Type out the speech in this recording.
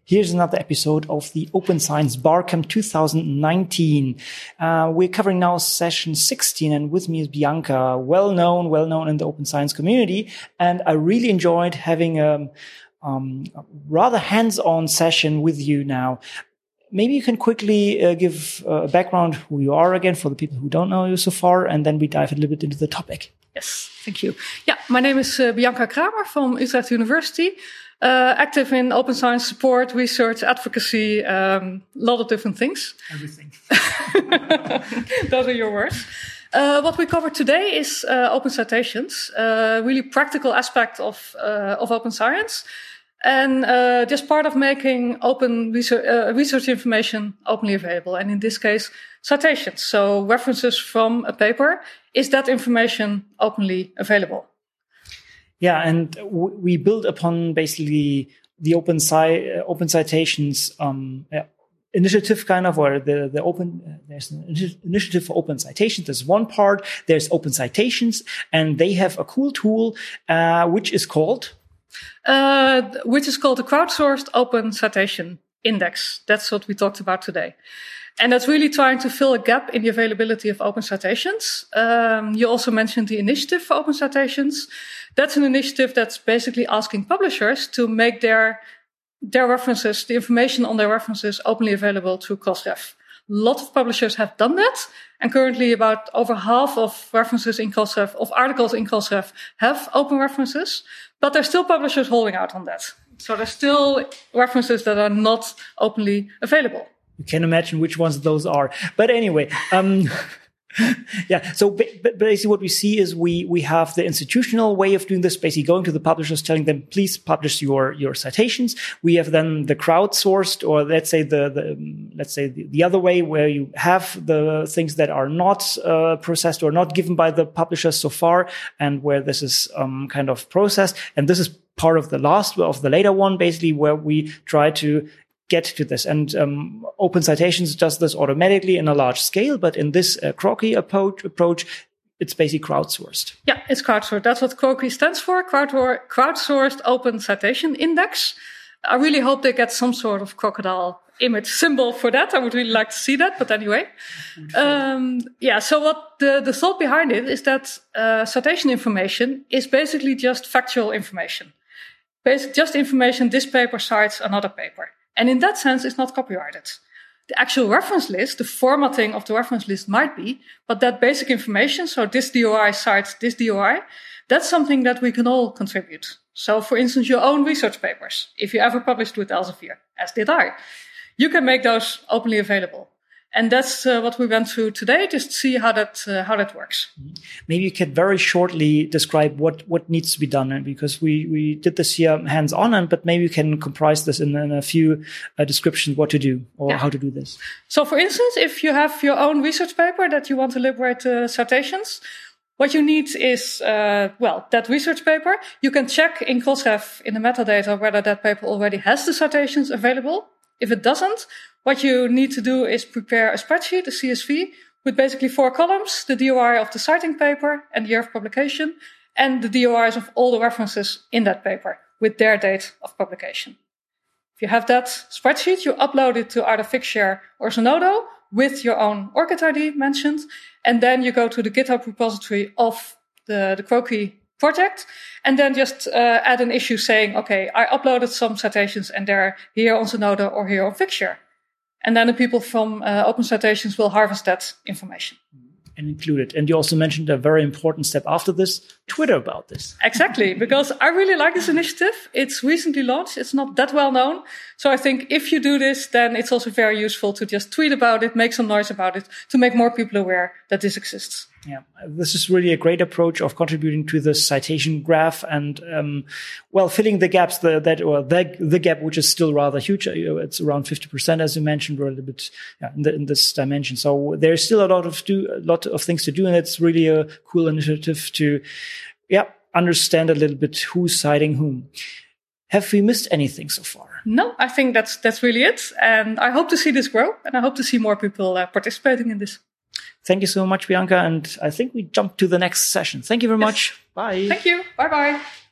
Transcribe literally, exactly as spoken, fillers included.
Here's another episode of the Open Science Barcamp two thousand nineteen. Uh, we're covering now session sixteen, and with me is Bianca, well-known, well-known in the open science community. And I really enjoyed having a, um, a rather hands-on session with you now. Maybe you can quickly uh, give uh, a background who you are again for the people who don't know you so far, and then we dive a little bit into the topic. Yes, thank you. Yeah, my name is uh, Bianca Kramer from Utrecht University. Uh, active in open science support, research, advocacy, a um, lot of different things. Everything. Those are your words. Uh, what we cover today is uh, open citations, uh, really practical aspect of uh, of open science, and uh, just part of making open research, uh, research information openly available. And in this case, citations, so references from a paper. Is that information openly available? Yeah, and w- we build upon basically the open ci- uh, open citations um, uh, initiative, kind of, or the the open. Uh, there's an initi- initiative for open citations. There's one part. There's open citations, and they have a cool tool uh, which is called, uh, which is called the crowdsourced open citation index. That's what we talked about today. And that's really trying to fill a gap in the availability of open citations. Um, you also mentioned the initiative for open citations. That's an initiative that's basically asking publishers to make their their references, the information on their references, openly available through Crossref. A lot of publishers have done that, and currently about over half of references in Crossref, of articles in Crossref, have open references, but there's still publishers holding out on that. So there's still references that are not openly available. You can imagine which ones those are. But anyway, um, yeah. So ba- basically what we see is we, we have the institutional way of doing this, basically going to the publishers, telling them, please publish your, your citations. We have then the crowdsourced, or let's say the, the um, let's say the, the other way, where you have the things that are not uh, processed or not given by the publishers so far, and where this is um, kind of processed. And this is part of the last, of the later one, basically, where we try to get to this. And um, Open Citations does this automatically in a large scale, but in this uh, Crocky approach, approach, it's basically crowdsourced. Yeah, it's crowdsourced. That's what Crocky stands for, Crowd- Crowdsourced Open Citation Index. I really hope they get some sort of crocodile image symbol for that. I would really like to see that, but anyway. Um, yeah, so what the, the thought behind it is that uh, citation information is basically just factual information. Basic, just information, this paper cites another paper. And in that sense, it's not copyrighted. The actual reference list, the formatting of the reference list might be, but that basic information, so this D O I cites this D O I, that's something that we can all contribute. So for instance, your own research papers, if you ever published with Elsevier, as did I, you can make those openly available. And that's uh, what we went through today, just to see how that uh, how that works. Maybe you could very shortly describe what, what needs to be done, because we, we did this here hands-on, and but maybe you can comprise this in, in a few uh, descriptions what to do or yeah. how to do this. So, for instance, if you have your own research paper that you want to liberate uh, citations, what you need is, uh, well, that research paper. You can check in Crossref in the metadata whether that paper already has the citations available. If it doesn't, what you need to do is prepare a spreadsheet, a C S V, with basically four columns, the D O I of the citing paper and the year of publication, and the D O Is of all the references in that paper with their date of publication. If you have that spreadsheet, you upload it to either Figshare or Zenodo with your own ORCID I D mentioned, and then you go to the GitHub repository of the, the Crocky project, and then just uh, add an issue saying, okay, I uploaded some citations and they're here on Zenodo or here on Figshare. And then the people from uh, Open Citations will harvest that information. And include it. And you also mentioned a very important step after this, Twitter about this. Exactly, because I really like this initiative. It's recently launched. It's not that well known. So I think if you do this, then it's also very useful to just tweet about it, make some noise about it, to make more people aware that this exists. Yeah, this is really a great approach of contributing to the citation graph and, um, well, filling the gaps the, that, or the, the gap, which is still rather huge. It's around fifty percent, as you mentioned, or a little bit yeah, in, the, in this dimension. So there's still a lot of do, a lot of things to do, and it's really a cool initiative to, yeah, understand a little bit who's citing whom. Have we missed anything so far? No, I think that's that's really it. And I hope to see this grow, and I hope to see more people uh, participating in this. Thank you so much, Bianca. And I think we jump to the next session. Thank you very yes. much. Bye. Thank you. Bye-bye.